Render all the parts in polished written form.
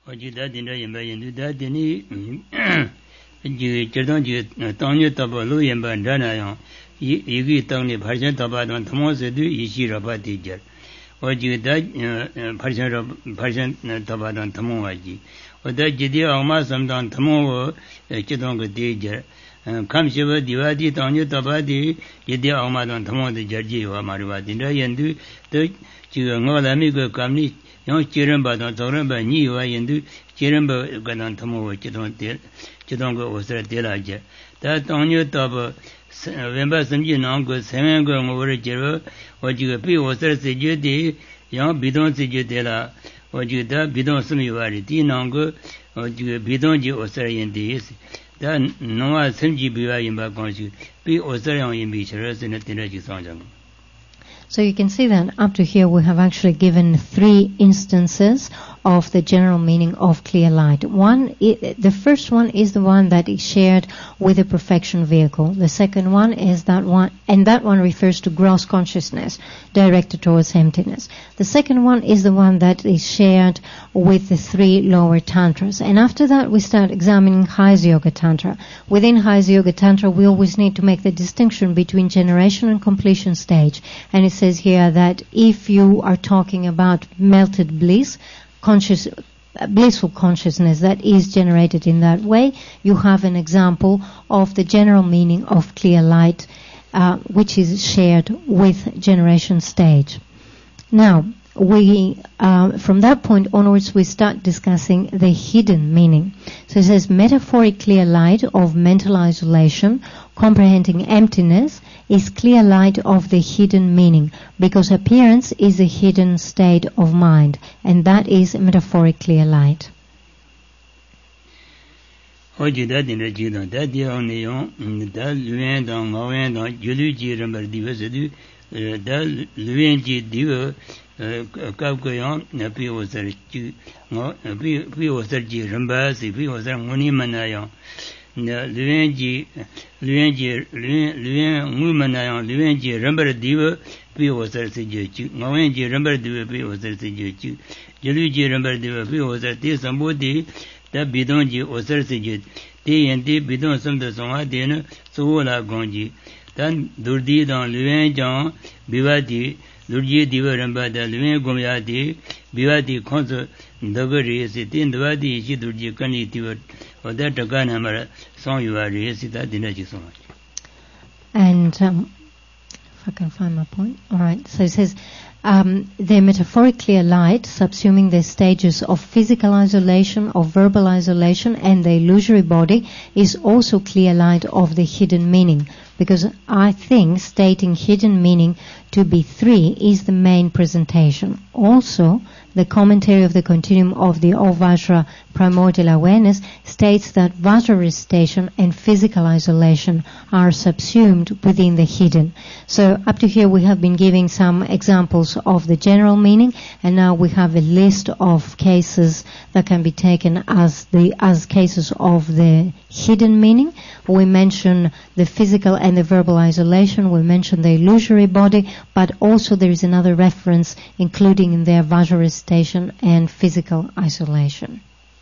Oji da dinda yamba yendu da dini ji cherdon ji tangye taba lu yamba dana yang yigi tangni bharshan taba dan thamo se du yishi raba di jar. Oji da bharshan taba dan thamo waji. Oda jidi agma samdan thamo wo chidon ko di jar. Kam shiva diwadi tangye taba di jidi agma dan thamo di jar ji wa mariwa dinda yendu da jiga ngalami ko kamni yang chirenpa dan tsorenpa nyi wa yendu chirenpa kadang tamo wa chidong ko osara tela je. Da tangyo taba wenpa samji nang ko semen ko ngore jirwa wajiga pi osara se je di yang bidon se je tela wajiga da bidon sumi wari di nang ko wajiga bidon ji osara yendi yisi. Da nangwa samji biwa yinpa kongshi pi osara yang yinpi shara sena tena ji sanjang. So you can see that up to here we have actually given 3 instances of the general meaning of clear light. The first one is the one that is shared with the perfection vehicle. The second one is that one, and that one refers to gross consciousness directed towards emptiness. The second one is the one that is shared with the 3 lower tantras. And after that we start examining Hatha Yoga Tantra. Within Hatha Yoga Tantra we always need to make the distinction between generation and completion stage. And it says here that if you are talking about melted bliss, blissful consciousness that is generated in that way, you have an example of the general meaning of clear light, which is shared with generation stage. Now, from that point onwards, we start discussing the hidden meaning. So it says, metaphoric clear light of mental isolation, comprehending emptiness, is clear light of the hidden meaning, because appearance is a hidden state of mind, and that is metaphoric clear light. Luenji ngumanayang luenji rambar diva pi osar se jechi ngawenji rambar diva pi osar se jechi jeluji rambar diva pi osar te sambodi da bidonji osar se je te yente bidon samda songa den sola gonji dan durdi dan luenjang bivadi durji diva ramba da luen gomyadi bivadi khonso dagari se tin dvadi ji durji kani diva oda takana mara song yuari sita dinaji so much. And if I can find my point. All right. So it says the metaphoric clear light subsuming the stages of physical isolation, of verbal isolation, and the illusory body is also clear light of the hidden meaning. Because I think stating hidden meaning to be 3 is the main presentation. Also, the commentary of the continuum of the Vajra primordial awareness states that Vajra and physical isolation are subsumed within the hidden. So up to here we have been giving some examples of the general meaning, and now we have a list of cases that can be taken as cases of the hidden meaning. We mention the physical and the verbal isolation, we mention the illusory body, but also there is another reference including in there Vajra and physical isolation.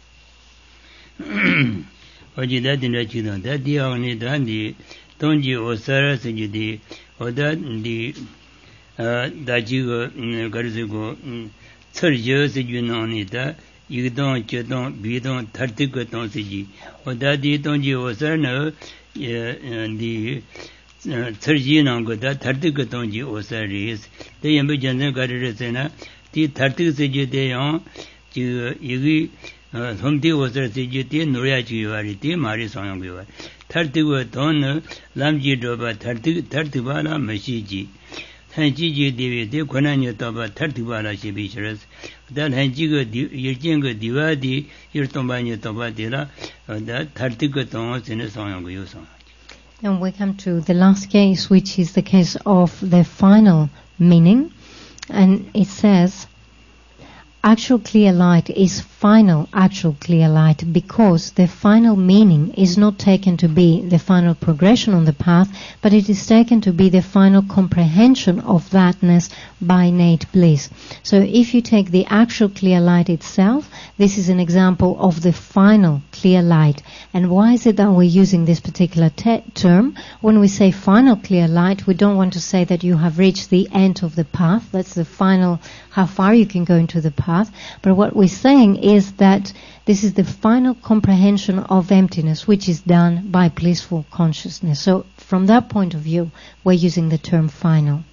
Ti tartik se je de yang ji yigi somti osar se je te norya chi yuari te mari sanyang yuari tartik wa ton lam ji doba tartik ba la mashi ji hanji ji dewe te kwananya toba tartik ba la shebi shiras dan hanji ga yirjen ga diwa di yirtomba nya toba de la da tartik ga ton sene sanyang yu sang. And we come to the last case, which is the case of the final meaning. And it says, actual clear light is final actual clear light, because the final meaning is not taken to be the final progression on the path, but it is taken to be the final comprehension of thatness by innate bliss. So if you take the actual clear light itself, this is an example of the final clear light. And why is it that we're using this particular term? When we say final clear light, we don't want to say that you have reached the end of the path. That's the final, how far you can go into the path. But what we're saying is that this is the final comprehension of emptiness, which is done by blissful consciousness. So from that point of view, we're using the term final.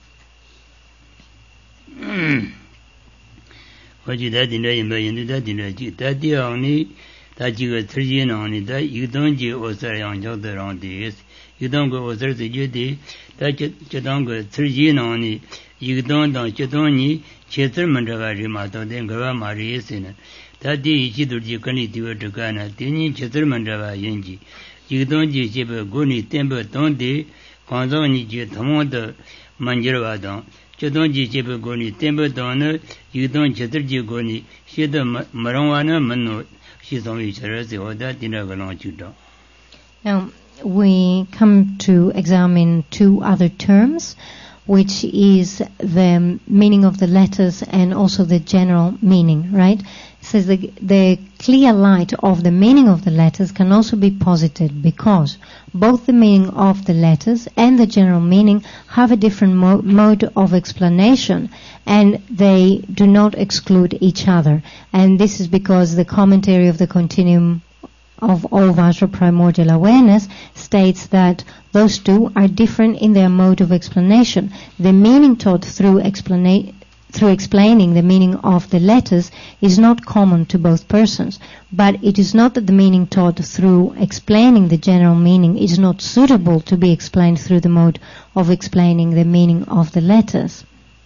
Chadonji Chebe Goni, Temple Donner, you don't Cheterji Goni, she the Maranwana Mano, she's on each other, or that dinner belongs to do. Now, we come to examine two other terms, which is the meaning of the letters and also the general meaning, right? It says the clear light of the meaning of the letters can also be posited because both the meaning of the letters and the general meaning have a different mode of explanation, and they do not exclude each other. And this is because the commentary of the Continuum of all Vajra Primordial Awareness states that those two are different in their mode of explanation. The meaning taught through explaining the meaning of the letters is not common to both persons, but it is not that the meaning taught through explaining the general meaning is not suitable to be explained through the mode of explaining the meaning of the letters.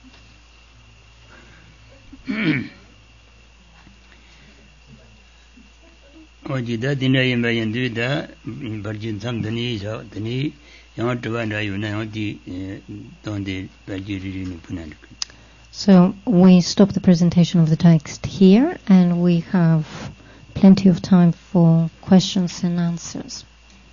Ojida dinay mayan duda barjin sam dani dani yang tuanda yuna yang di donde bajiri ni punan. So we stop the presentation of the text here, and we have plenty of time for questions and answers.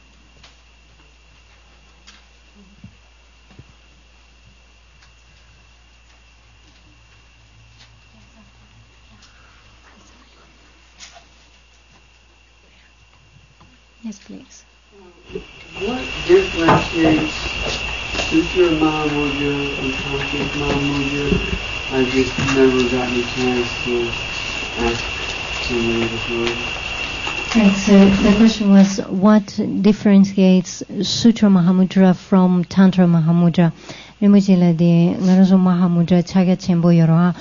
Yes, please. What differentiates Sutra Mahamudra and Conscious Mahamudra? I just never gotten a chance to ask somebody before. Right, so the question was, what differentiates Sutra Mahamudra from Tantra Mahamudra? Rimujila de Ngarazo Mahamudra Chaga Chenbo Yoroa,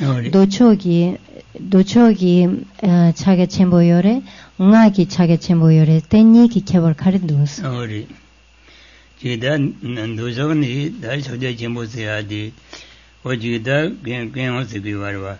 Dochogi Chaga Chenbo Yore, Ngaki Chaga Chenbo Yore, Tenyi ki Kevar Karidus. Ori. Jidan Dozoni, that's how they Chenbo Seadi. Or Jida, Gan Segivarva.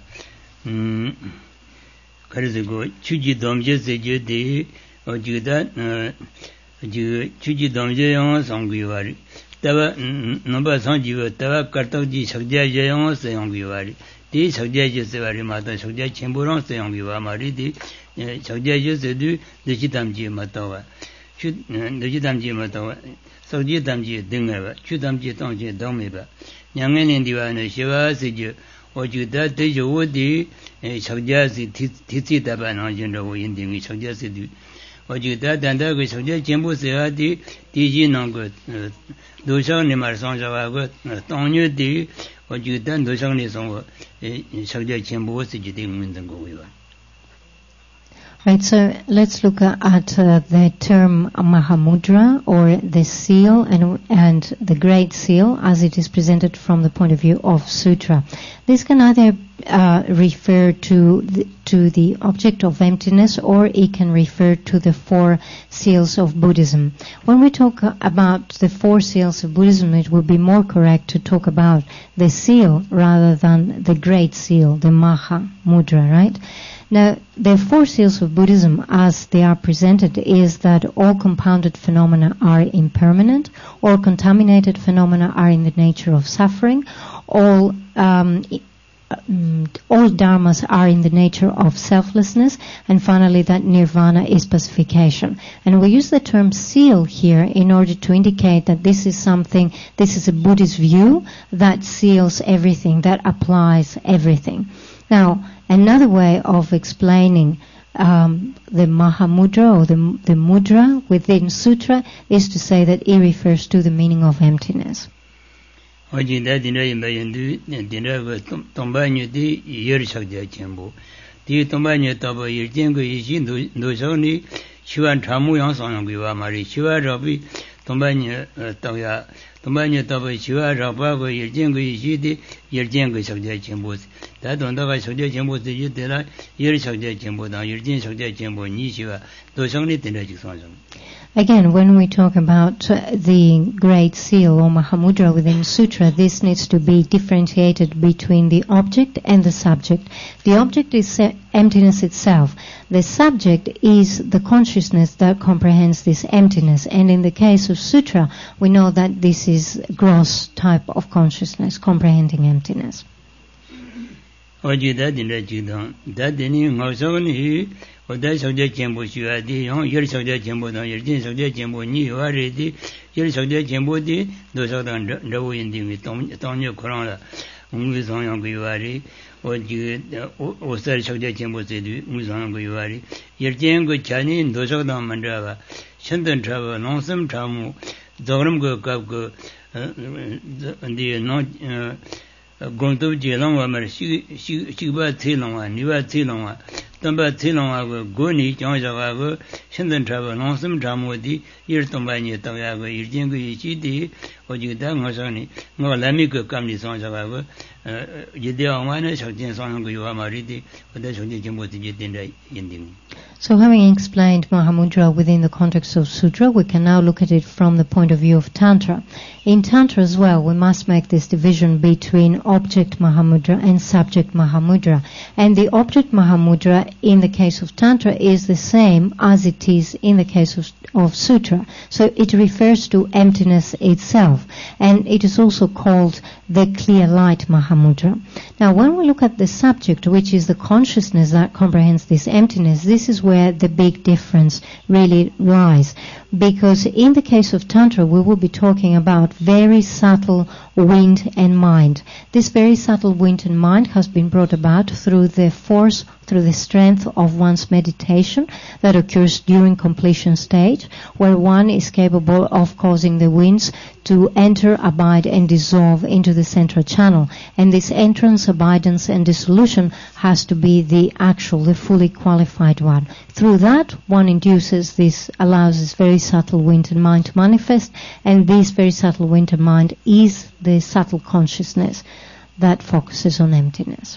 Karizago, Chuji Domje Sejudi, or Juda, Chuji Domje on Sanguivari. Tava number Sanjiva, Tava Kartoji, Sagja Jayon, Sanguivari. These Sagja Sevari Mata, Sagja Chemburon, Sanguiva Maridi, Sagja Sedu, the Chitamji Matawa. Should the Chitamji Matawa, Soji Tamji Dinger, Chutamji Tonji Domiba. Young and Indiana Shiva Siju, or Juda Tejodi, Sagjasi Titi Taban on General Indian, Sagjasi, or Juda Danda, Sagja Chembo Seati, Tiji Nongo, Dosha Nimar Sanjava, Tonyu Di, or Juda Dosha Nisong, Sagja Chembo Sijing Windango. Right, so let's look at the term Mahamudra, or the seal, and the Great Seal as it is presented from the point of view of Sutra. This can either refer to the object of emptiness, or it can refer to the four seals of Buddhism. When we talk about the four seals of Buddhism, it would be more correct to talk about the seal rather than the Great Seal, the Mahamudra, right? Now, the four seals of Buddhism, as they are presented, is that all compounded phenomena are impermanent, all contaminated phenomena are in the nature of suffering, all all dharmas are in the nature of selflessness, and finally that nirvana is pacification. And we use the term seal here in order to indicate that this is a Buddhist view that seals everything, that applies everything. Now, another way of explaining the Mahamudra or the mudra within sutra is to say that it refers to the meaning of emptiness. 어진다 dinda 임바연두 dinda 동반유디 열석자 전부 디 동반유 더버 일진고 이신 노서니 시완 참무양 상용괴와 말이 시와럽이 동반유 더야 동반유 더버 시와럽하고 일진고 이시디 열진고 석자 전부 다돈다가 석자 전부 되라 열석자 전부다 열진 석자 전부 니시와 노성리 dinda 직선성. Again, when we talk about the Great Seal or Mahamudra within Sutra, this needs to be differentiated between the object and the subject. The object is emptiness itself. The subject is the consciousness that comprehends this emptiness. And in the case of Sutra, we know that this is gross type of consciousness, comprehending emptiness. 어다 성제 전부 쉬어야지 열 성제 전부도 열진 성제 전부 니와리디 열 성제 전부디 노서던 러우인딩이 동료 그런라 무상용 그와리 어지 오서 성제 전부세도 무상용 그와리 열진 그 전이 노서던 만들어가 현던 travel 농섬 tramu 저름 그 근데 노 공도 제랑와 말 시바 틀롱와 니와 틀롱와 Tamba Tilongago, Goni, Jonjagago, Shindan Travel, Nonsum Tramodi, Yirtombani, Tavago, Yirjingo Yichidi, or Judangosoni, no Lamico Kamli Sonjagago, Yidea, Shakin Songo Yuamaridi, or the Shojimoti Inding. So having explained Mahamudra within the context of Sutra, we can now look at it from the point of view of Tantra. In Tantra as well, we must make this division between object Mahamudra and subject Mahamudra. And the object Mahamudra in the case of Tantra is the same as it is in the case of Sutra. So it refers to emptiness itself. And it is also called the clear light Mahamudra. Now when we look at the subject, which is the consciousness that comprehends this emptiness, this is where the big difference really lies. Because in the case of Tantra, we will be talking about very subtle wind and mind. This very subtle wind and mind has been brought about through the force, through the strength of one's meditation that occurs during completion stage, where one is capable of causing the winds to enter, abide, and dissolve into the central channel. And this entrance, abidance, and dissolution has to be the fully qualified one. Through that, one allows this very subtle wind and mind to manifest, and this very subtle wind and mind is the subtle consciousness that focuses on emptiness.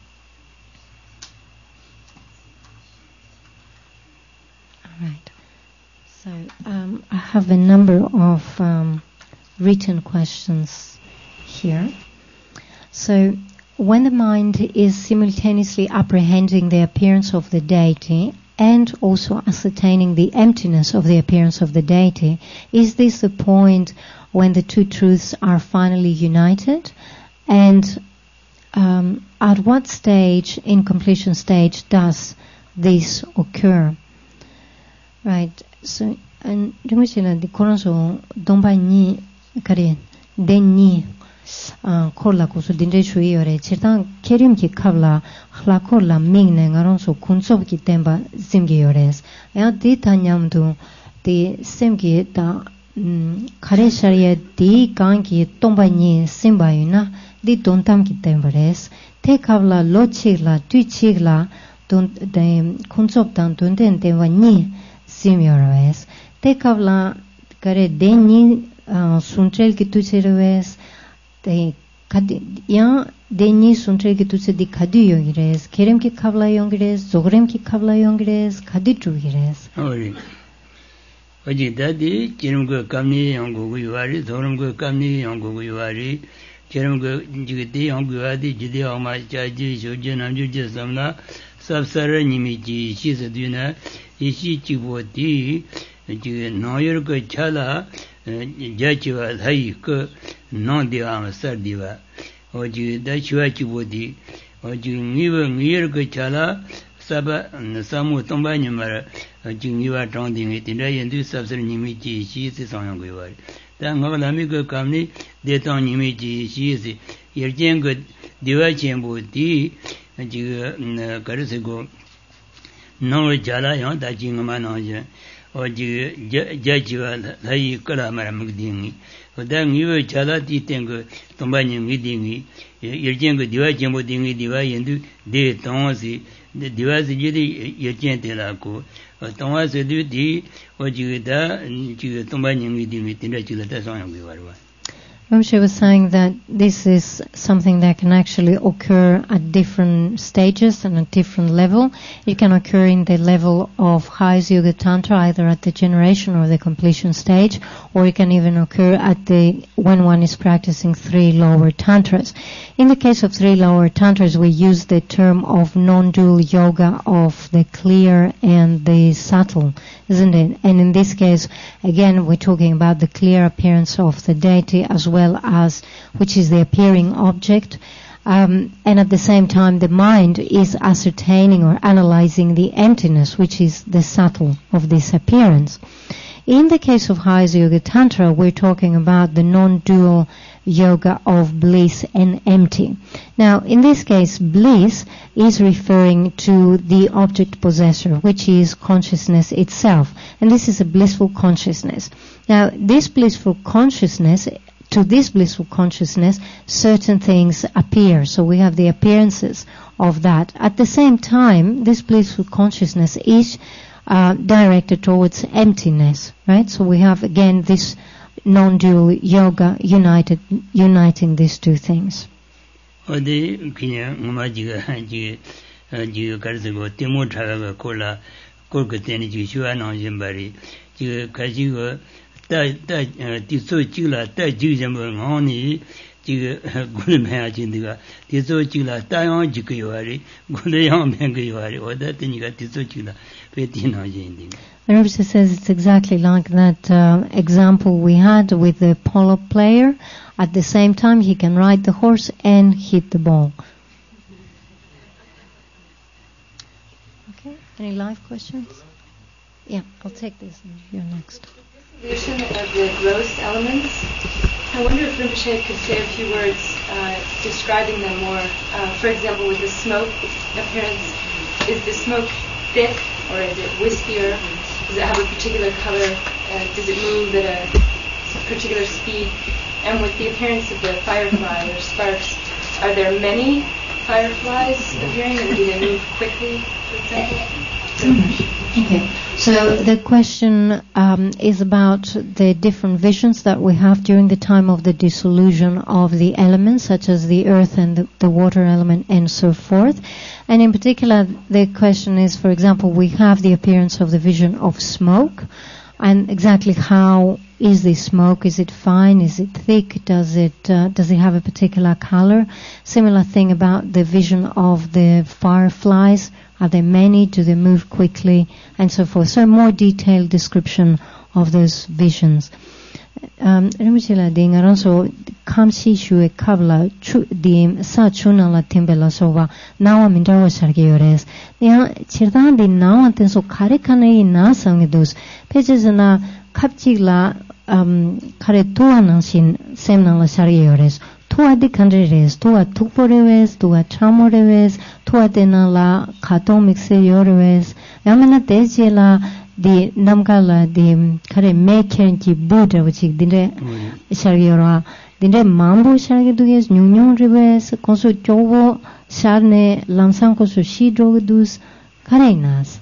All right. So I have a number of written questions here. So when the mind is simultaneously apprehending the appearance of the deity and also ascertaining the emptiness of the appearance of the deity, is this the point when the two truths are finally united? And at what stage, in completion stage, does this occur? Right. So, and the Koranso Domba Kare Deni Korla Kosu Dindeshu Yore Chetan Kerim Ki Kavla Hlakorla Mingne Ngaronso Kunsob Ki Temba Zimgi Yores. Ya Dita Nyamdu the Simgi da Kare Sharia di Gangi Domba Ni Simbayuna di Dontam Ki Tembores Te Kavla Lo Chigla Du Chigla Don de Kunsob Dan Dunden Temba Ni Simyores Te Kavla Kare Deni Suntrel Ki Tucheres Te Ya Deni Suntrel Ki Tuche di Kadi Yongires Kerem Ki Kavla Yongires Zogrem Ki Kavla Yongires Kadi Trugires. Oji Dadi Kerem Go Kamni Yongu Yuari Zorum Go Kamni Yongu Yuari Kerem Go Jigiti Yongu Adi Jidi Oma Chaji Shoji Namju Jasamna Sapsara Nimiji Shisaduna Ishi Chiboti Noyer Go Chala Jachiva Haik non diva sardiva oji da chua chibodi oji ngiwa ngir ko chala saba samu tomba nyamara oji ngiwa tong dingi tinda yendu sabsar nyimi chi shi se sangyang go yawari da ngagalami ko kamni de tong nyimi chi shi se yerjen ko diwa chenpo di jiga karisi ko nongwa chala yang da chi ngama nangja oji jajiwa layi kala mara mukdingi da ngiwa chala di tenko tomba nyimi dingi yerjen ko diwa chenpo dingi diwa yendu de tong si diwa si jiri yerjen tela ko tong si di oji da jiga tomba nyimi dingi tinda chila da sangyang go warwa. Ramshay was saying that this is something that can actually occur at different stages and at different level. It can occur in the level of highest yoga tantra, either at the generation or the completion stage, or it can even occur at the when one is practicing 3 lower tantras. In the case of 3 lower tantras, we use the term of non-dual yoga of the clear and the subtle, isn't it? And in this case, again, we're talking about the clear appearance of the deity as well as which is the appearing object, and at the same time the mind is ascertaining or analyzing the emptiness, which is the subtle of this appearance. In the case of highest yoga tantra, we're talking about the non-dual yoga of bliss and empty. Now, in this case, bliss is referring to the object possessor, which is consciousness itself, and this is a blissful consciousness. Now, this blissful consciousness, to this blissful consciousness, certain things appear. So we have the appearances of that. At the same time, this blissful consciousness is directed towards emptiness, right? So we have again this non-dual yoga uniting these two things. Rinpoche says it's exactly like that example we had with the polo player. At the same time, he can ride the horse and hit the ball. Okay, any live questions? Yeah, I'll take this. You're next. Solution of the gross elements. I wonder if Rinpoche could say a few words describing them more. For example, with the smoke appearance, is the smoke thick or is it wispier? Does it have a particular color? Does it move at a particular speed? And with the appearance of the firefly or sparks, are there many fireflies appearing and do they move quickly, for example? Okay, so the question is about the different visions that we have during the time of the dissolution of the elements, such as the earth and the water element and so forth. And in particular, the question is, for example, we have the appearance of the vision of smoke, and exactly how is the smoke? Is it fine? Is it thick? Does it have a particular color? Similar thing about the vision of the fireflies. Are there many? Do they move quickly? And so forth. So a more detailed description of those visions. Rinpoche dingaran so kamsi shue kabla di sa chuna la timbela sowa nawa mindawa sarge yores. Ya chirdan di nawa tenso kare kane na sangi dos. Pechezana kapchig la kare tuwa nangshin sem nang la sarge yores. Tuwa di kandre res, tuwa tukpo rewes, tuwa chamo rewes, tuwa dena la katong mikse yorewes. Yamena teje la di namka la di kare me keren ki buddha wachik dinde shargi yorwa. Dinde mambu shargi duges, nyung rewes, konso chobo sharne lamsang konso shi droga dus, kare nas.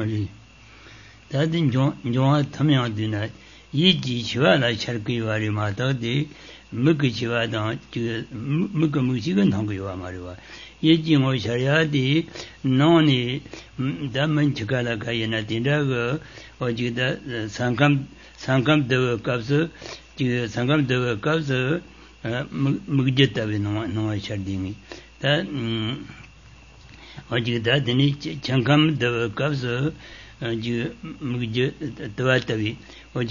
Tadin jonga tamyang dina, yi ji shiwa la shargi wari mata di, mukha chiwa dang, mukha mukshigan thangka yuwa mariwa. Ye jingo sharya di nani da manchika la kaya na tinda ka ojida sankam dawa kapsa mukja tabi nangwa shardingi. Da ojida dini chankam dawa kapsa mukja tawa tabi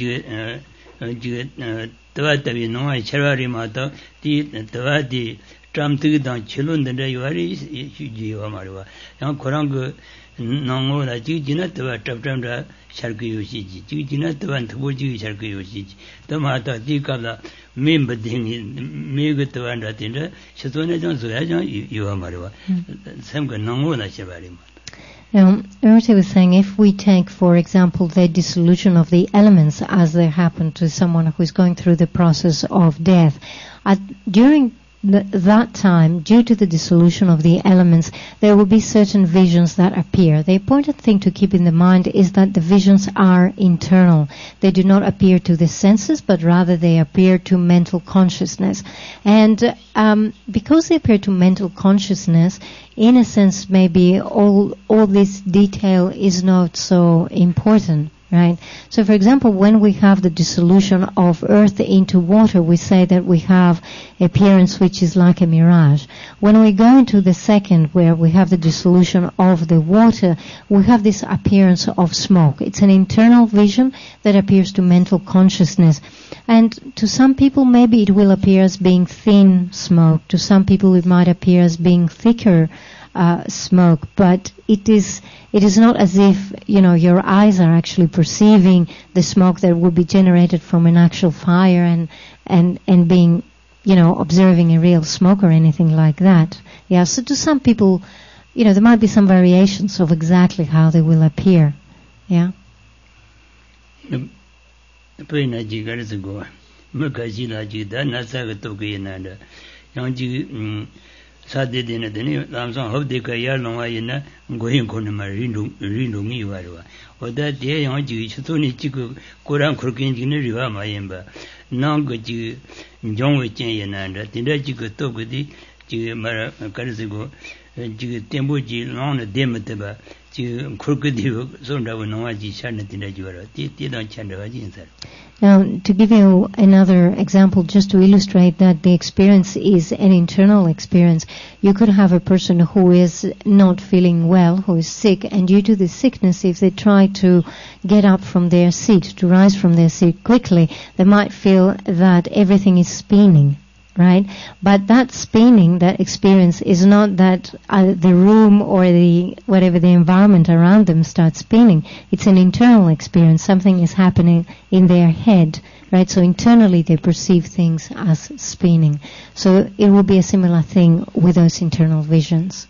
tawa tabi nangwa sharwari mata di tawa di tramti dang chilun den yuari jiwa marwa yang korang go nango la ji jina twa tram da sharku yoshi ji jina twa thbo ji sharku yoshi to ma ta di ka la mem bading me go twa da tin da shitone jang zo ya jang yuwa marwa sam go nango la shebari ma. Urte was saying, if we take, for example, the dissolution of the elements as they happen to someone who is going through the process of death, during that time, due to the dissolution of the elements, there will be certain visions that appear. The important thing to keep in the mind is that the visions are internal. They do not appear to the senses, but rather they appear to mental consciousness. And because they appear to mental consciousness, in a sense, maybe all this detail is not so important. Right? So, for example, when we have the dissolution of earth into water, we say that we have appearance which is like a mirage. When we go into the second, where we have the dissolution of the water, we have this appearance of smoke. It's an internal vision that appears to mental consciousness. And to some people, maybe it will appear as being thin smoke. To some people, it might appear as being thicker smoke, but it is not as if, your eyes are actually perceiving the smoke that would be generated from an actual fire and being, observing a real smoke or anything like that. Yeah, so to some people, there might be some variations of exactly how they will appear. Yeah. Sade dina dini lamsang hobde ka yar longwa yina goyin kone ma rinlungi warwa oda diya yang jigi chito ni chiku korang khurkin jini riwa ma yinba nang go jigi njongwe chen yina nda dinda jiga toku di jigi mara karisigo jigi tenpo ji longna dema taba jigi khurkudi sondawa nongwa ji sharna dinda jiwarwa di dang chandawa jinsar. Now, to give you another example, just to illustrate that the experience is an internal experience, you could have a person who is not feeling well, who is sick, and due to the sickness, if they try to get up from their seat, to rise from their seat quickly, they might feel that everything is spinning. Right? But that spinning, that experience, is not that the room or the whatever the environment around them starts spinning. It's an internal experience. Something is happening in their head, right? So internally they perceive things as spinning. So it will be a similar thing with those internal visions.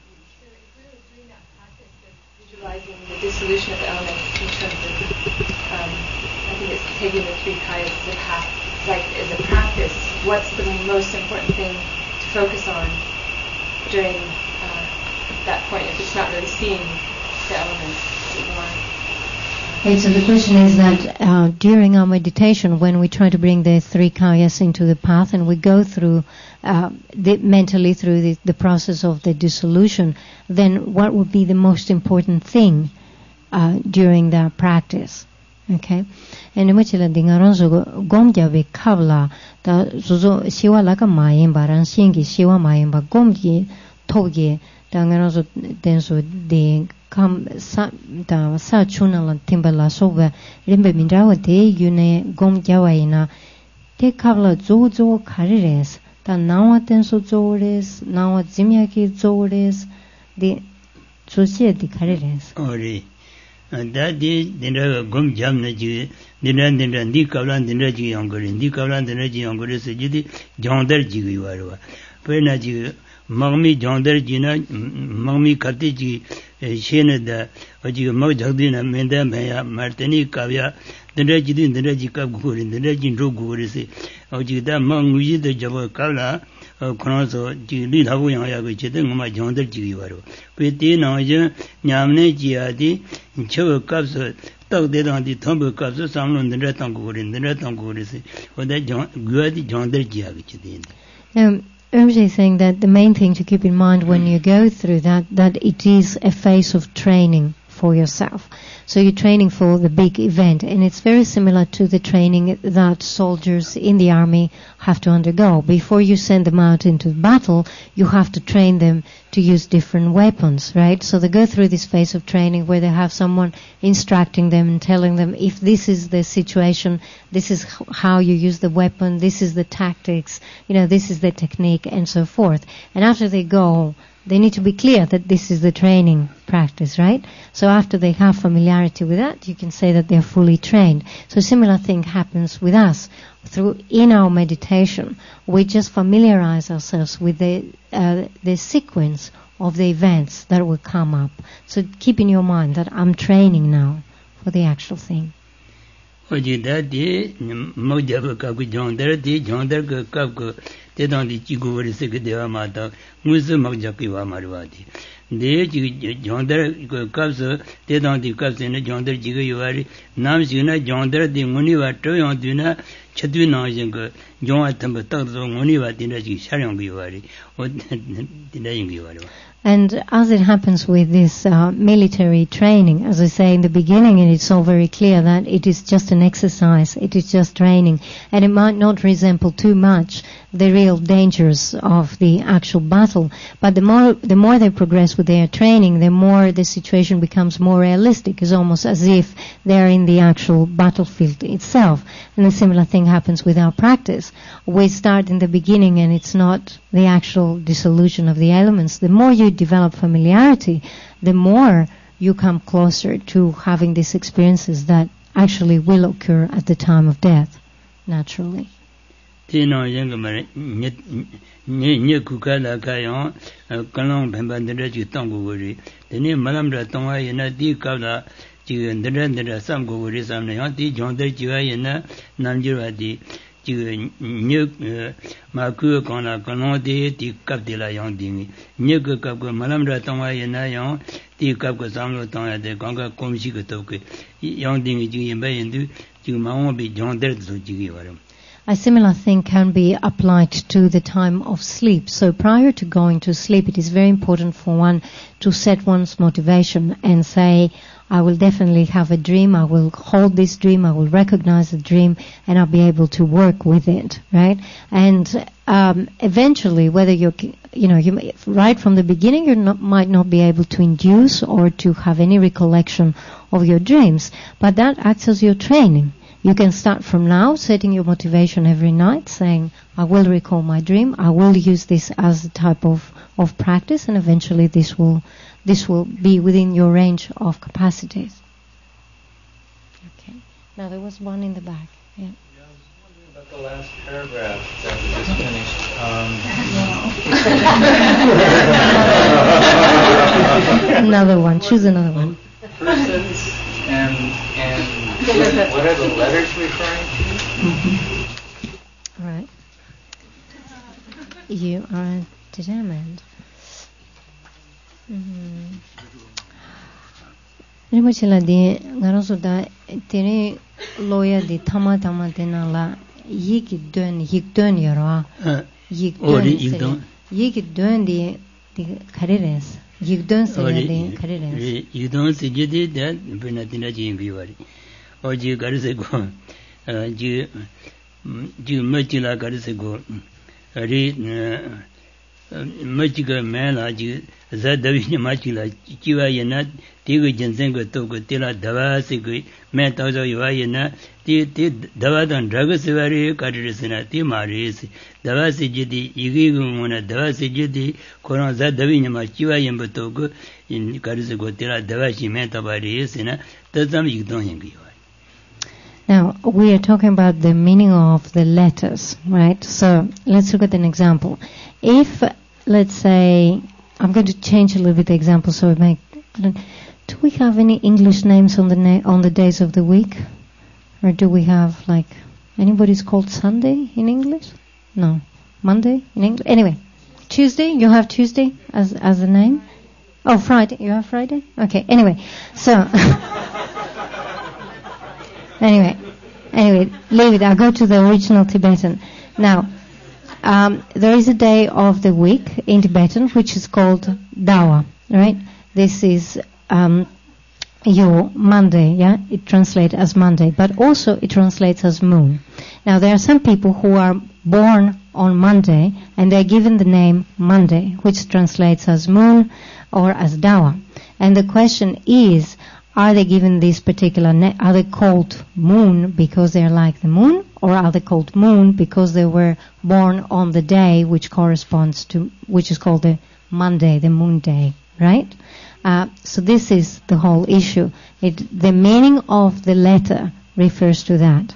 Doing that practice of visualizing the dissolution of the elements in terms of, I think it's taking the three kayas as a path. Like as a practice, what's the most important thing to focus on during that point if it's not really seeing the elements more? Okay, so the question is that during our meditation, when we try to bring the three kayas into the path and we go through mentally through the process of the dissolution, then what would be the most important thing during that practice? Okay, and much la dingaron so gomja be kabla ta so siwa la ka mayin baran singi siwa mayin ba gomji toge dangaron so den so de kam sa ta sa chuna la timbala so ba rimbe mindawa de yune gomja wa ina te kabla zo karires ta nawa den so zores nawa jimya ki zores de sosie di karires ori dadi dinda gom jamna ji dinda di kawlan dinda ji yongori di kawlan dinda ji yongori se ji di jondar ji gi warwa pena ji magmi jondar ji na magmi khati ji shene da ji mag jagdi na menda maya martani kavya dinda ji ka guri dinda ji ro guri se ji da mangu ji de jabo kawla kono so ji li thabu yang ya ge chede ngama jondar ji gi warwa pe te na je nyamne ji adi chö kap so tak de dang di thomb kap so samlon dinda tang guri se oda gyadi jondar ji ya ge chede. Urmji is saying that the main thing to keep in mind when you go through that it is a phase of training for yourself. So you're training for the big event, and it's very similar to the training that soldiers in the army have to undergo. Before you send them out into battle, you have to train them to use different weapons, right? So they go through this phase of training where they have someone instructing them and telling them, if this is the situation, this is how you use the weapon, this is the tactics, this is the technique, and so forth. And after they go, they need to be clear that this is the training practice, right? So after they have familiarity with that, you can say that they're fully trained. So a similar thing happens with us. In our meditation, we just familiarize ourselves with the sequence of the events that will come up. So keep in your mind that I'm training now for the actual thing. And as it happens with this military training, as I say in the beginning, and it's all very clear that it is just an exercise, it is just training, and it might not resemble too much the real dangers of the actual battle. But the more they progress with their training, the more the situation becomes more realistic. It's almost as if they're in the actual battlefield itself. And a similar thing happens with our practice. We start in the beginning, and it's not the actual dissolution of the elements. The more you develop familiarity, the more you come closer to having these experiences that actually will occur at the time of death, naturally. Tino Yangamare Kukala Kayon, Kalong Pembandere Tonguri, the name Madame Tonga Yena Di Kala, Jigandra Sam Guri Sam Neonti, John de Juayena, Nanjuradi, New Maku Kona Kanodi, Di Cap de la Yondini, New Kaku, Madame Tonga Yena Yon, Di Kaku Samlo Tonga de Ganga Komshikotoke, Yondini Jimbayandu, Jumao be John de Zujivarum. A similar thing can be applied to the time of sleep. So prior to going to sleep, it is very important for one to set one's motivation and say, I will definitely have a dream, I will hold this dream, I will recognize the dream, and I'll be able to work with it, right? And eventually, whether you right from the beginning, might not be able to induce or to have any recollection of your dreams, but that acts as your training. You can start from now, setting your motivation every night, saying, I will recall my dream, I will use this as a type of practice, and eventually this will be within your range of capacities. Okay. Now there was one in the back. Yeah. I was wondering about the last paragraph that we just finished. Another one. Choose another one. Persons and what are the letters referring to? All right. You are determined. Rimachila di ngarosuda tene loya di tama tena la yikdön yara yikdön di karires yikdön sele di karires yikdön sejedi da benatina jimbiwari oji garise go ji machila garise go ri machiga mela ji zadavi machila chiwa yana tigu jensen go to go tela dawa se go me ta jo yuwa yana ti dawa dan drug se vari kadirisena ti maris dawa se jidi igi go mona dawa se jidi kono zadavi ma chiwa yamba to go in kadise go tela dawa shi me ta bari sena tazam yigdon yangi. Now, we are talking about the meaning of the letters, right? So, let's look at an example. If, let's say, I'm going to change a little bit the example so we make... Do we have any English names on the days of the week? Or do we have, like, anybody's called Sunday in English? No. Monday in English? Anyway, Tuesday? You have Tuesday as a name? Oh, Friday. You have Friday? Okay, anyway. So... Anyway, leave it. I'll go to the original Tibetan. Now, there is a day of the week in Tibetan which is called Dawa, right? This is your Monday, yeah, it translates as Monday, but also it translates as moon. Now there are some people who are born on Monday and they're given the name Monday, which translates as moon or as Dawa. And the question is, are they given this particular are they called moon because they're like the moon, or are they called moon because they were born on the day which corresponds to, which is called the Monday, the moon day, right? So this is the whole issue. The meaning of the letter refers to that.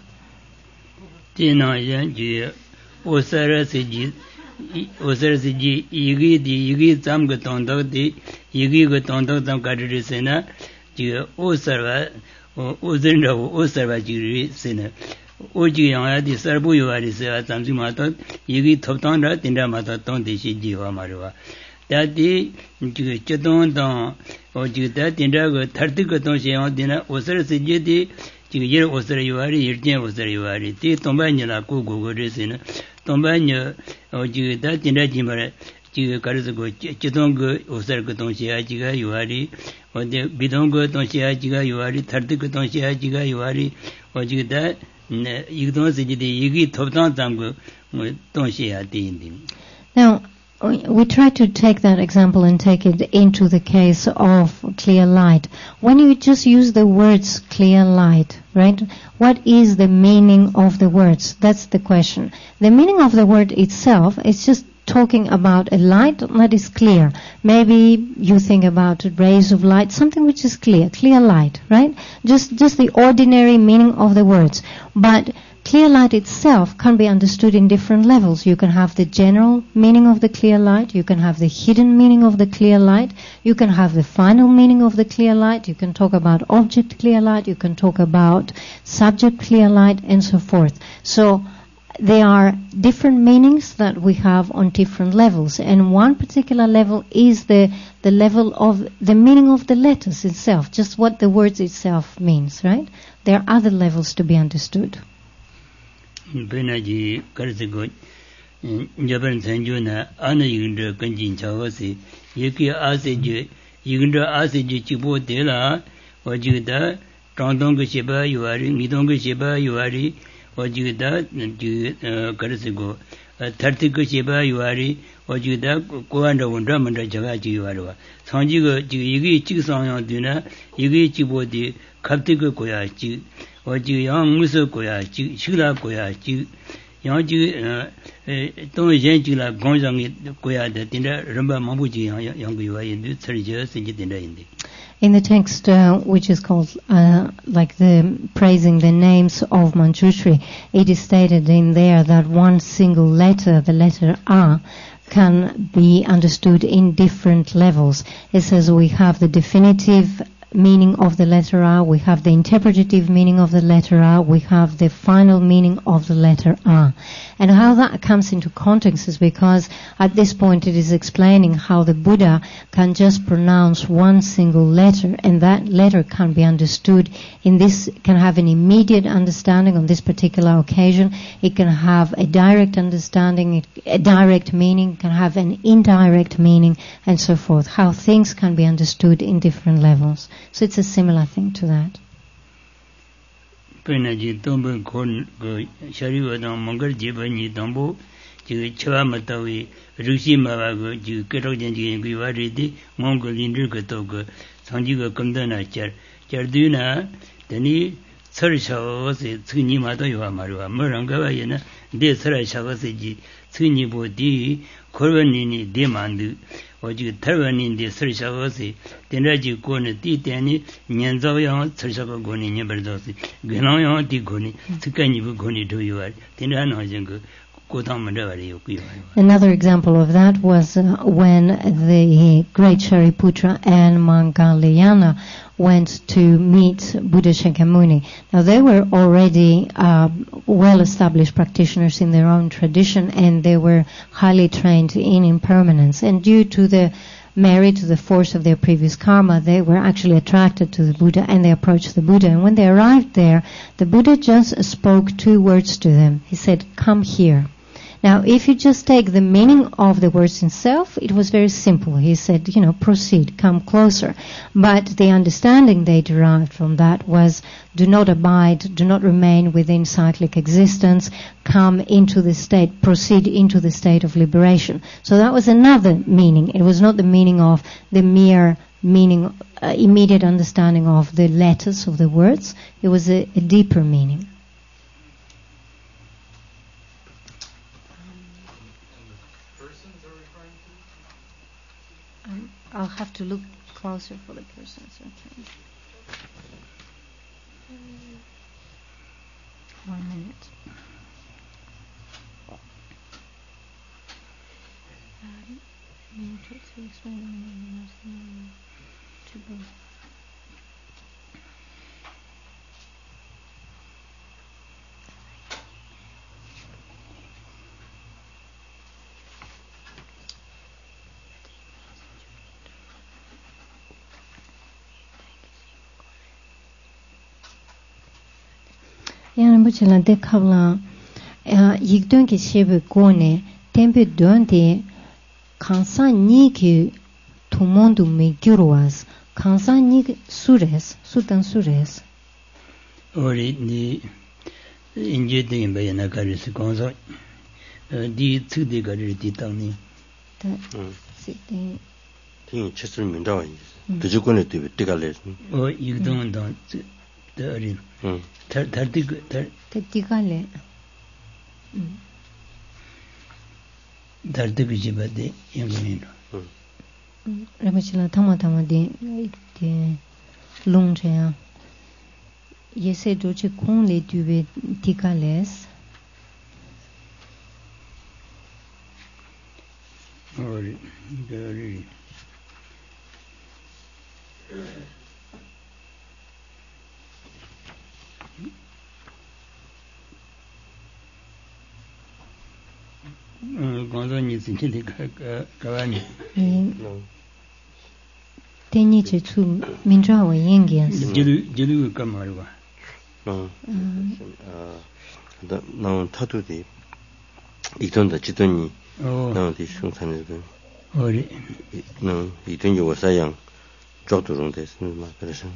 Dati chitong tong o jita tinda go tharti ko tong she on dina osar se jeti yer osar yuari yerjen osar yuari ti tomba nyala ko go resina tomba nya o jita tinda jimare ji karis go chitong go osar ko tong she aji ga yuari o de bidong go tong she aji ga yuari tharti ko tong she aji ga yuari o jita yigdong se jeti yigi thoptang tam go tong she ati indi. Now we try to take that example and take it into the case of clear light. When you just use the words clear light, right? What is the meaning of the words? That's the question. The meaning of the word itself is just talking about a light that is clear. Maybe you think about rays of light, something which is clear light, right? Just the ordinary meaning of the words. But clear light itself can be understood in different levels. You can have the general meaning of the clear light, you can have the hidden meaning of the clear light, you can have the final meaning of the clear light, you can talk about object clear light, you can talk about subject clear light, and so forth. So there are different meanings that we have on different levels, and one particular level is the level of the meaning of the letters itself, just what the words itself means, right? There are other levels to be understood. Benaji Karsigo Japan Sanjuna Anna Yunda Kanjin Chawasi Yaki Asiji Yunda Asiji Chibo Dela or Juda Tondonga Shiba Yuari Midonga Shiba Yuari or Juda Karsigo 30 Shiba Yuari or Juda Kuanda Wundamanda Javaji Yuarua Sanjigo Yigi Chiksong Duna Yigi Chibodi Kaptika Koyachi or young Muso Koya, Chila Koya, young Tom Gentila Gonzang Koya, the Tinda Rumba Mabuji, young Yua in the 30 years in the in the text, which is called like the praising the names of Manjushri, it is stated in there that one single letter, the letter A, can be understood in different levels. It says we have the definitive meaning of the letter A, we have the interpretative meaning of the letter A, we have the final meaning of the letter A. And how that comes into context is because at this point it is explaining how the Buddha can just pronounce one single letter, and that letter can be understood in this, can have an immediate understanding on this particular occasion, it can have a direct understanding, a direct meaning, can have an indirect meaning, and so forth. How things can be understood in different levels. So it's a similar thing to that. Penaji Tombo Kon Shariwa Mongal Jibani Tombo, Chawamatawi, Rushi Mavago, Ketojan Guaridi, Mongolin Rukatoga, Sanjigo Kondana Charduna, Dani, Sarisha, Tsuni Matoya Marua, Morangavayana, De Sarisha, Tsuni Bodi, Korvanini, Demandu. Or you turn in the Sarisha, then Raji Kone Titani, Nyanzao, Sarisha Goni, Neberdosi, Ganoyan Tigoni, Tukani Goni to you are, Tinano. Another example of that was when the great Shariputra and Mangalayana went to meet Buddha Shakyamuni. Now they were already well-established practitioners in their own tradition, and they were highly trained in impermanence. And due to the merit, to the force of their previous karma, they were actually attracted to the Buddha, and they approached the Buddha. And when they arrived there, the Buddha just spoke 2 words to them. He said, "Come here." Now, if you just take the meaning of the words itself, it was very simple. He said, proceed, come closer. But the understanding they derived from that was, do not abide, do not remain within cyclic existence, come into the state, proceed into the state of liberation. So that was another meaning. It was not the meaning of the mere meaning, immediate understanding of the letters of the words. It was a deeper meaning. I'll have to look closer for the persons. Okay. 1 minute. To explain to both. Buchela de Kavla Yigdon ki Shebe Gone, Tempe Donte, Kansa Niki Tumondu Meguruas, Kansa Nik Sures, Sudan Sures. Ori ni injete in Bayana Karis Gonzo, di Tudi Gari di Tani. Ting Chester Mindawa, the Jukone to Tigales. Oh, you don't the Arin. Tartigale. Tartigibade, Yamino. Ramachila Tamatama de Longea. Yese doce con le tube ticales. Or very. Gonzoni Sinti Cavani. Tenice tu Mindrawa Yengians. Jilu Kamarwa. No, Tatu di Itonda Chitoni. No, the Shuntan. No, Itonio was a young doctor on this new person.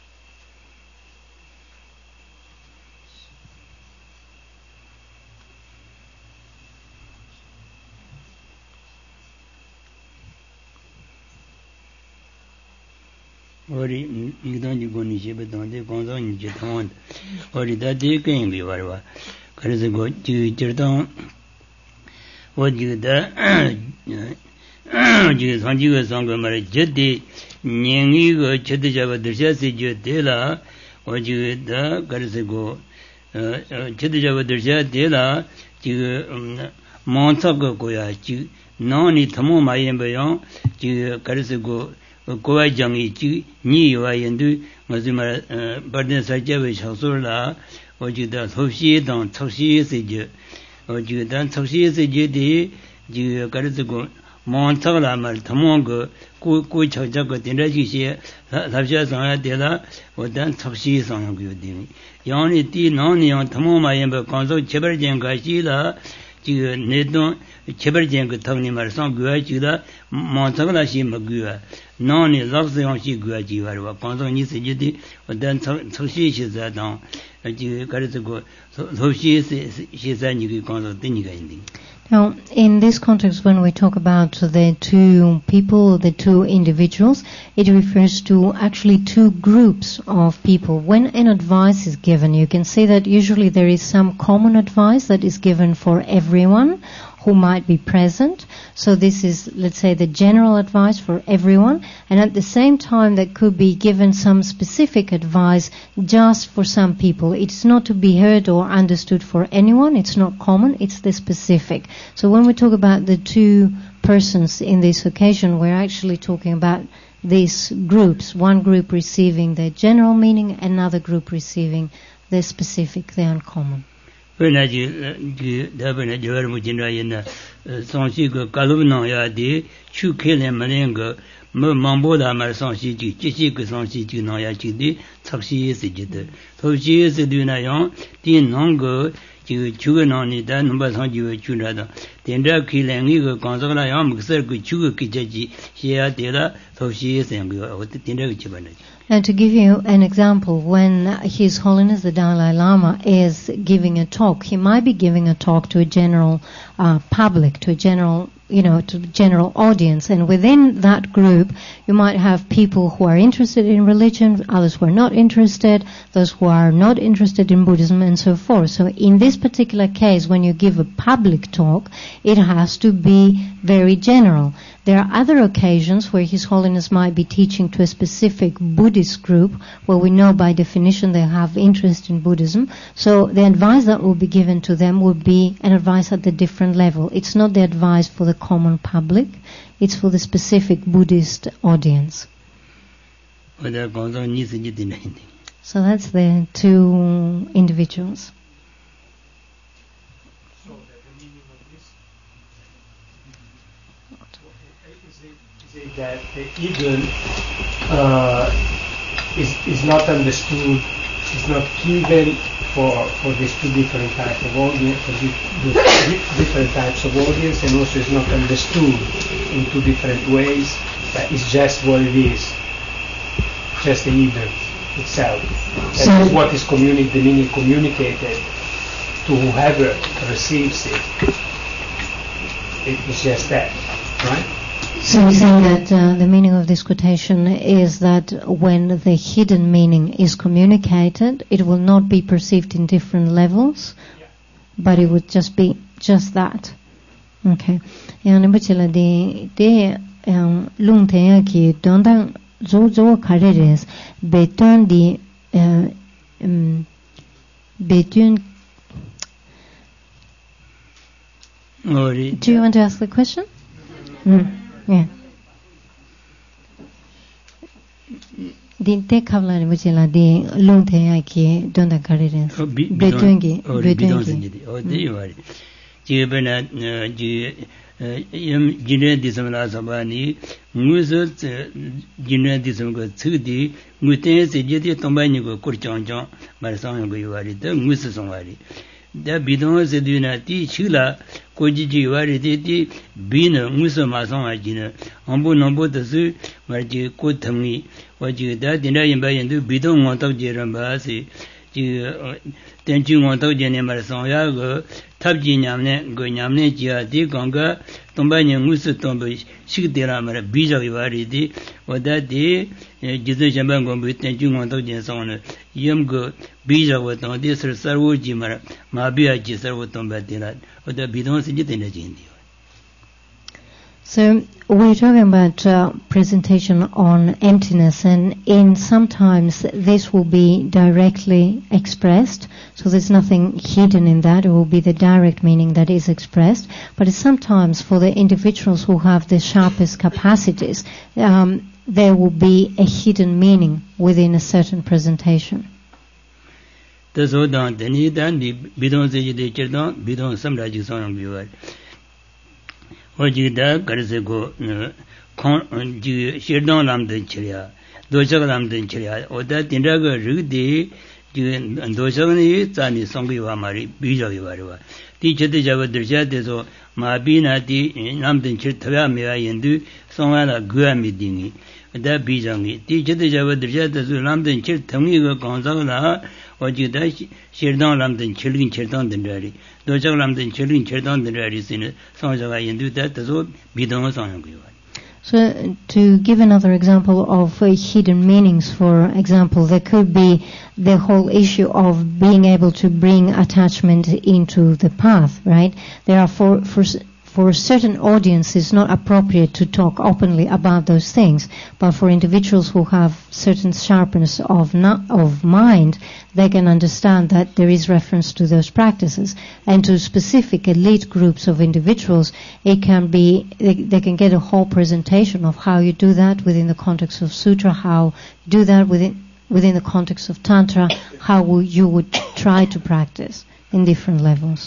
Ori Igdani Goni Shibatan, Gonzoni Jitan, Ori that day came we were. Carissa go to Jirdan. What you da Sanjiga Sanga Mara Jedi, Yangi, Chedijava, the Jesse Jedela, what you da Carissa go Chedijava, the Jedela, Montago Goya, Noni Tamo Mayambayon, Carissa go. Kowa Jangi Ni Yuayendu, Mazuma Barden Sajavish Hasula, or you done Hoshi, don't Toshi Sije, or you done Toshi Sije, you got to go Montala Tamongo, Kuchajago, Tinaji, Labja Sanga Dela, or done Toshi Song Gudin. Yoni T. Noni on Tamoma Yamba Conso, Cheberjan Gashila, you Nedon, Cheberjan Tony Marsan Guajula, Montala Shimagua. Non is also on she graduate, Conson Sijiti, or then Toshi is that down. You got to go. So she said you can continue. Now, in this context, when we talk about the two people, the two individuals, it refers to actually two groups of people. When an advice is given, you can see that usually there is some common advice that is given for everyone who might be present. So this is, let's say, the general advice for everyone. And at the same time, there could be given some specific advice just for some people. It's not to be heard or understood for anyone. It's not common. It's the specific. So when we talk about the two persons in this occasion, we're actually talking about these groups. One group receiving the general meaning, another group receiving the specific, the uncommon. When I do the Mujina in Sansigo Kalumno Yadi, Chu Killian Malengo, Mamboda Marsansi, Chisik Sansi Noyachidi, Taxi is it. So she is a Dunayon, Tin Nongo, chuganani da number sanju chunada tendra khilangi go kansala yam mixer ku chugu kijaji shia dela so shi sengu tendra chibana. And to give you an example, when His Holiness the Dalai Lama is giving a talk, he might be giving a talk to a general public, to a general to the general audience, and within that group you might have people who are interested in religion, others who are not interested, those who are not interested in Buddhism, and so forth. So in this particular case, when you give a public talk, it has to be very general. There are other occasions where His Holiness might be teaching to a specific Buddhist group where we know by definition they have interest in Buddhism. So the advice that will be given to them will be an advice at the different level. It's not the advice for the common public, it's for the specific Buddhist audience. So that's the two individuals. That the Eden is not understood, is not given for these two different types of audience, for different types of audience, and also is not understood in two different ways. That is just what it is, just the Eden itself. That is what is the meaning communicated to whoever receives it. It is just that, right? So we're saying that the meaning of this quotation is that when the hidden meaning is communicated, it will not be perceived in different levels, but it would just be just that. Okay. Yani bachela de lung te ki dondang zo kareres beton di betun. Do you want to ask the question? Yeah. Dinte kavla bachela de lung te ki donda kareres betungi betungi jibena jinne disamla sabani muzo jinne disamgo tsudi muten se jeti tombani go kurchangchang marsang go yari de musu songari da bidon se duna ti chula koji yari de bina musu masang ajina ambu nombo de marji ko thamni waji da dinda yimba yendu bidon ngotap jeramba se tenchi ngotap jene marsang ya go tabji nyamne go nyamne jia di ganga tombani musu tombo shigdera mara bija yari de wada de jizu jamba gombu tenchi ngotap jene song yam go bija waton de sarwo ji mara mabia ji sarwo tomba dela wada bidon se jitene jindi. So we're talking about presentation on emptiness, and sometimes this will be directly expressed, so there's nothing hidden in that. It will be the direct meaning that is expressed, but sometimes for the individuals who have the sharpest capacities, there will be a hidden meaning within a certain presentation. Wajida Karzego Shirdon Lamden Chilia, Doja Lamden Chilia, or that in Raga Rudi, Dojani, Tani Songiwa Mari, Bija Yariwa. Teacher the Java Derjadeso, Mabina di Lamden Chitava Mea Yendu, Songala Guamidini, that Bijangi. Teacher the Java Derjadeso, Lamden Chitamiga Gonzala, Wajida Shirdon Lamden Chilling Chirton the Daddy. So to give another example of hidden meanings, for example, there could be the whole issue of being able to bring attachment into the path, right? There are for certain audiences not appropriate to talk openly about those things, but for individuals who have certain sharpness of mind, they can understand that there is reference to those practices. And to specific elite groups of individuals, it can be they can get a whole presentation of how you do that within the context of sutra, how you do that within the context of tantra, how you would try to practice in different levels.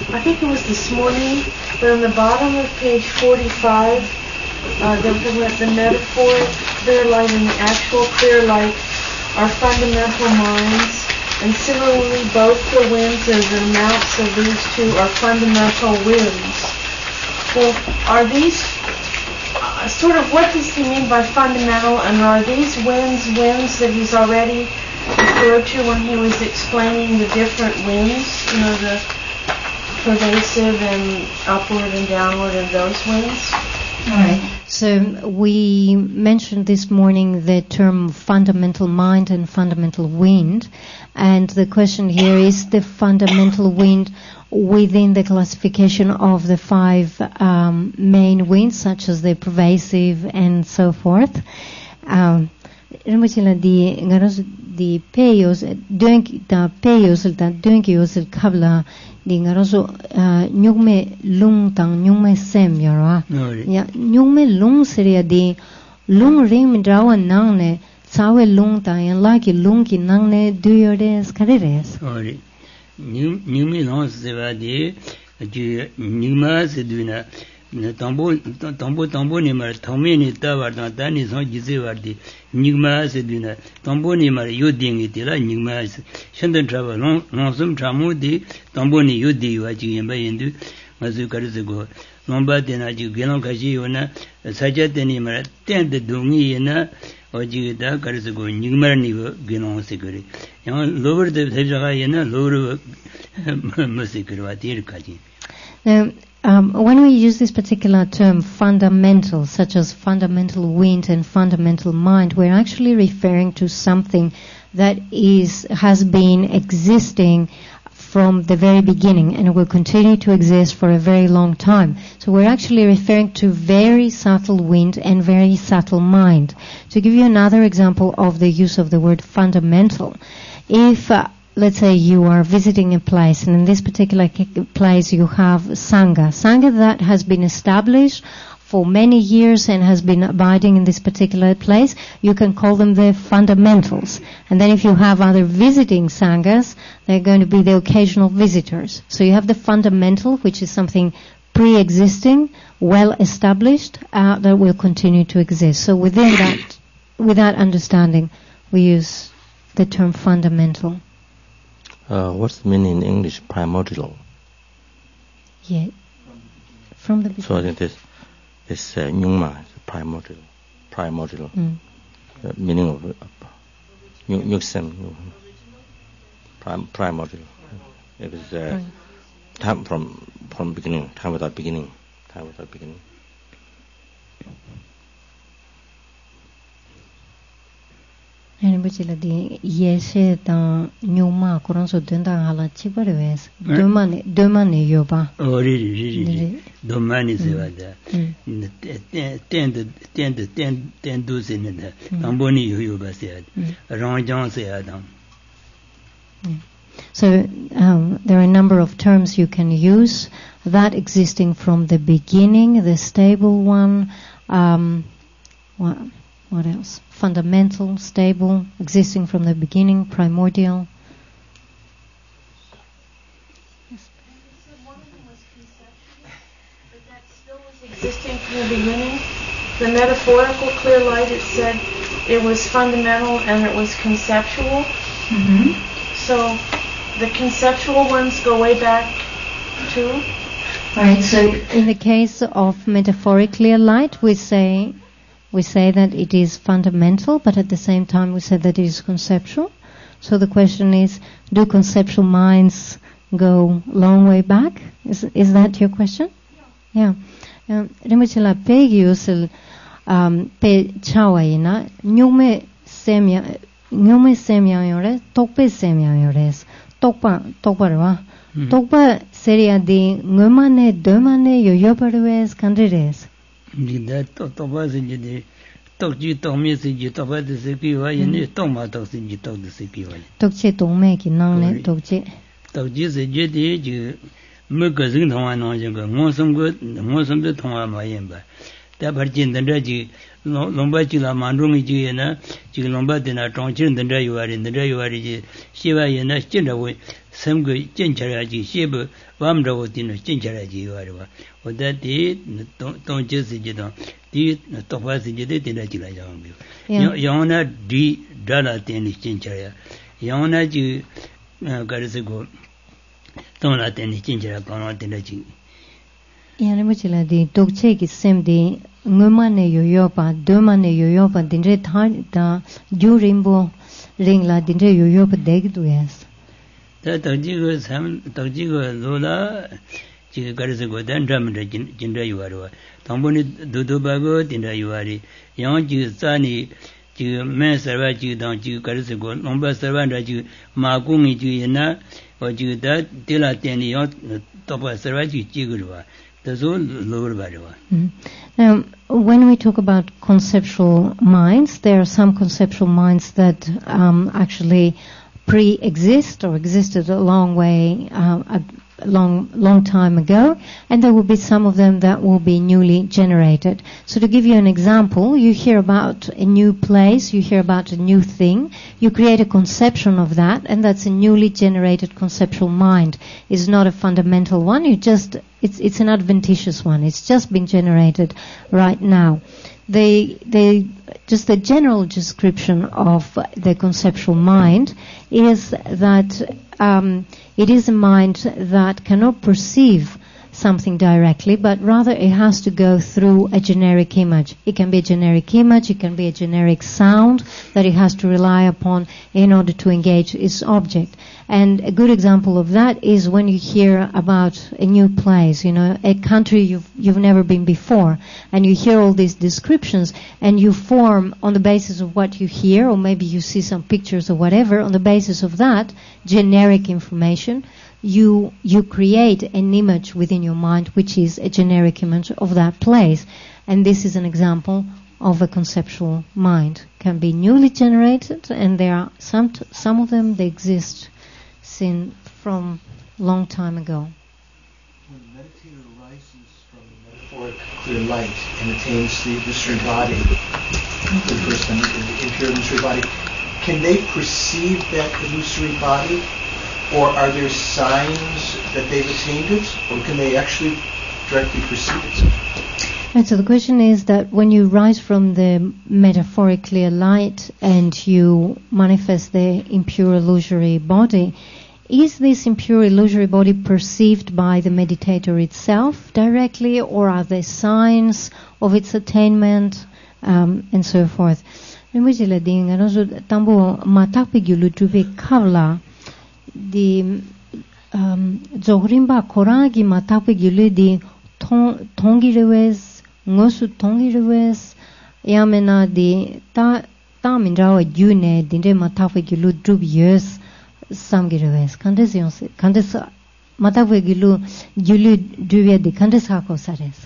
I think it was this morning, but on the bottom of page 45, the metaphoric clear light and the actual clear light are fundamental minds, and similarly both the winds and the amounts of these two are fundamental winds. Well, are these sort of, what does he mean by fundamental, and are these winds that he's already referred to when he was explaining the different winds, the pervasive and upward and downward and those winds? All right. So we mentioned this morning the term fundamental mind and fundamental wind, and the question here is the fundamental wind within the classification of the 5 main winds, such as the pervasive and so forth. The peyos kabla di ngaroso nyugme lung tang nyugme sem yarwa ya nyugme lung seria di lung ring midrawa nangne sawe lung tang la ki lung ki nangne duyores kareres ori nyugme lung seva di nyugma seduna tambo ni mar thome ni ta warda ta ni so jise wardi nyugma seduna tambo ni mar yodingi tela nyugma shandan travel long tramu di tambo ni yodi wa ji yamba yendu mazu karze go nomba dena ji gelon kaji yona sajate ni mar ten de dungi yena oji da karze go nyugma ni gelon se gari yang lower de jaga yena lower musikru wa dir kaji. When we use this particular term fundamental, such as fundamental wind and fundamental mind, we're actually referring to something that has been existing from the very beginning and will continue to exist for a very long time. So we're actually referring to very subtle wind and very subtle mind. To give you another example of the use of the word fundamental, if let's say you are visiting a place, and in this particular place you have Sangha that has been established for many years and has been abiding in this particular place, you can call them the fundamentals. And then if you have other visiting Sanghas, they're going to be the occasional visitors. So you have the fundamental, which is something pre-existing, well established, that will continue to exist. So with that understanding, we use the term fundamental. What's the meaning in English, primordial? Yeah, from the beginning. So I think this Nyingma, primordial. Meaning of Nyuksem, primordial. It is time from beginning, time without beginning. And which is the yes, the Nyuma Koranso Dunda Hala Chibares, Domani Yoba. Oh, really. Domani Sevada. 10 dozen in the Tamboni Yoba said. Around John said. So there are a number of terms you can use, that existing from the beginning, the stable one, what else? Fundamental, stable, existing from the beginning, primordial. One of them was conceptual, but that still was existing from the beginning. The metaphorical clear light, it said it was fundamental and it was conceptual. Mm-hmm. So the conceptual ones go way back too. Right. So in the case of metaphoric clear light, we say that it is fundamental, but at the same time we say that it is conceptual. So the question is, do conceptual minds go long way back? Is that your question? Yeah. Remuchila pe yusil pe chawayina nyume semya yore tokpe semya yores tokpa tokpa seria di ngumane domane yoyoparues kandires. That Tobas in the Tokji Tomi Siji Toba the Sekiwa, and Toma Toxin Tok the Sekiwa. Tokche don't make it non Tokje. Tokji is a jetty, Mukazin Tonga, most some good, most of the Tonga Mayemba. that Barjin the Raji, Lombachila Mandrumi and Chilombatina, Tronchin the Dayuari, the Dayuari, Shiva and Chinaway, some good Chincharaji, Shiba, Vamdavotin, Chincharaji, or that day, don't just sit down. The Topaz did in a Chila. Yona D. Dala Tennis Chinchara. Yona G. Garisigo. Don't let any Chinchara come out in the G. Yanamachila, the dog check is same day. Ngumane yoyopa, domane yoyopa, dinre thanda, du rainbow ring la dinre yoyopa deg to yes. That Tajigo Sam Tajigo Lola, Garisigo, then drum Jinda Yuarua. Tamboni Dudubago, Dinda Yuari, Young Sani, Men Sarvaji, don't you Garisigo, Lomba Sarvanda, Magungi Juna, or you that Dilla Teni, Topa Sarvaji Jigurua. That's all lower Barua. Now, when we talk about conceptual minds, there are some conceptual minds that actually pre-exist or existed a long way, a long time ago, and there will be some of them that will be newly generated. So to give you an example, you hear about a new place, you hear about a new thing, you create a conception of that, and that's a newly generated conceptual mind. It's not a fundamental one, it's an adventitious one. It's just been generated right now. Just a general description of the conceptual mind is that it is a mind that cannot perceive something directly, but rather it has to go through a generic image. It can be a generic image, it can be a generic sound that it has to rely upon in order to engage its object. And a good example of that is when you hear about a new place, a country you've never been before, and you hear all these descriptions, and you form on the basis of what you hear, or maybe you see some pictures or whatever, on the basis of that generic information, you create an image within your mind which is a generic image of that place. And this is an example of a conceptual mind. Can be newly generated, and there are some of them, they exist from long time ago. When the meditator rises from the metaphoric clear light and attains the illusory body, the first time, the impure illusory body, can they perceive that illusory body? Or are there signs that they've attained it? Or can they actually directly perceive it? And so the question is that when you rise from the metaphoric clear light and you manifest the impure illusory body, is this impure illusory body perceived by the meditator itself directly, or are there signs of its attainment, and so forth? The Zohrimba Koragi Matapi Giludi Tongirewes, Ngosu Tongirewes, Yamena di Tamindrawa June, Dinde Matapi Gilu Drubius, Samgirewes, Candes Matapi Gilu Julu Drubia di Candes Hako Sares.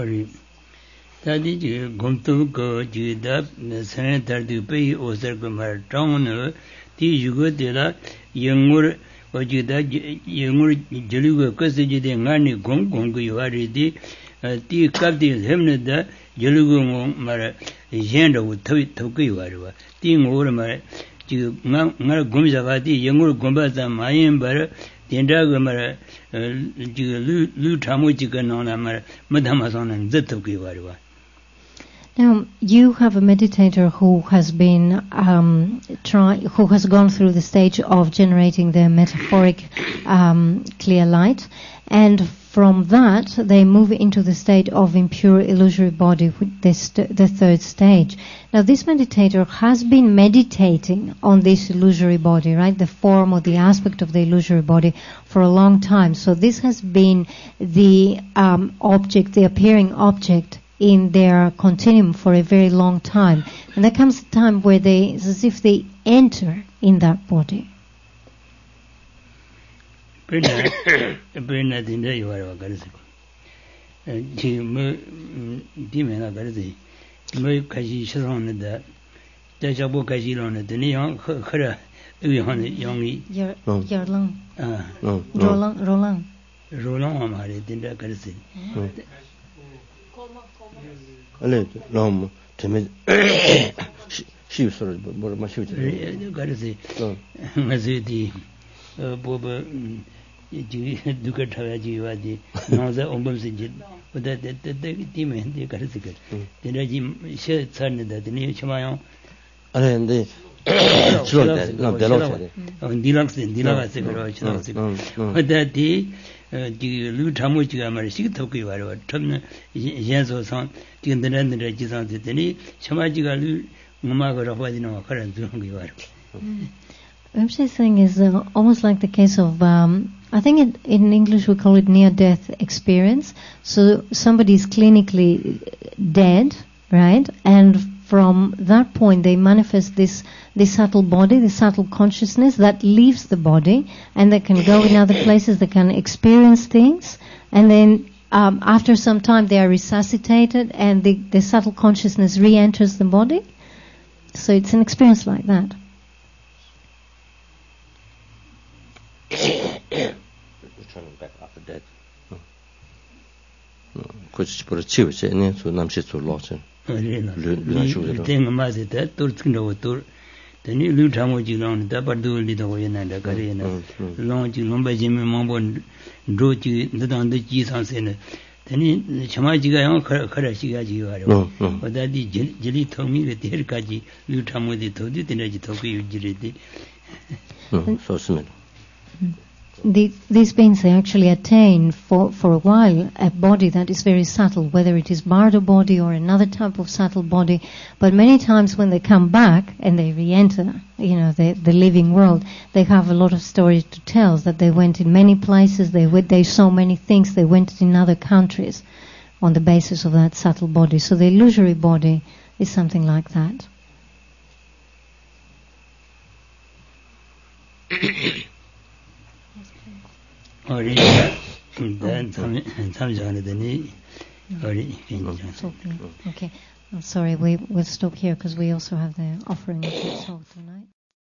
Tadi Gomtu go Judap, the Senator to pay Osarkumar Town, T. Jugo de la Yangur. Ojuda Yangur Juluga Cosaji de Ngani Gong Gongu Yuari, T. Captain Hemneda, Julugu Mara, Jenda with Tokuiwa, Ting Urama, Nara Gumzavati, Yangur Gombaza, Mayan Bara, Tindaga Mara, Lu Tamuchikan, Madamazon, and Zetokiwa. Now, you have a meditator who has been who has gone through the stage of generating the metaphoric clear light, and from that they move into the state of impure illusory body, the third stage. Now, this meditator has been meditating on this illusory body, right? The form or the aspect of the illusory body for a long time. So this has been the object, the appearing object in their continuum for a very long time. And there comes a time where it's as if they enter in that body. Roland. 알레 너무 재미 시우스로 뭐 마시우지 가르지 맞으디 보버 이 누가 타야지 와디 나자 엄범스지 근데 팀에 가르지 그 되는지 셔 찾는다 되니 처마요 아니 근데 줄어들 나 데로서 딜락스 그러 지나서 근데 이 루타모지가 말이 시기토기 와로 참 예소선 지금들은 지상도 되니 처마지가 음악으로 빠지는 그런 게 와로 What I'm saying is almost like the case of, I think in English we call it near-death experience. So somebody is clinically dead, right? And from that point they manifest this subtle body, this subtle consciousness that leaves the body, and they can go in other places, they can experience things, and then after some time they are resuscitated and the subtle consciousness re-enters the body. So it's an experience like that. Returning back after death. Kuch por chive ne so namshi so lochen. Le shu de. Tenga ma se ta tur tsindo tur. Teni lu thamo ji long da par du li do yena da kare na. Long ji long ba ji me mong bo ro ji da dang de ji sang se ne. Teni chama ji ga yang khara shi ga ji wa ro. Ba da di jili thong mi de ter ka ji lu thamo de tho di tena ji tho ku yu ji re di. So smell. These beings, they actually attain for a while a body that is very subtle, whether it is bardo body or another type of subtle body. But many times when they come back and they re-enter, the living world, they have a lot of stories to tell, that they went in many places, they saw many things, they went in other countries on the basis of that subtle body. So the illusory body is something like that. Okay, I'm sorry, we'll stop here because we also have the offering of the soul tonight.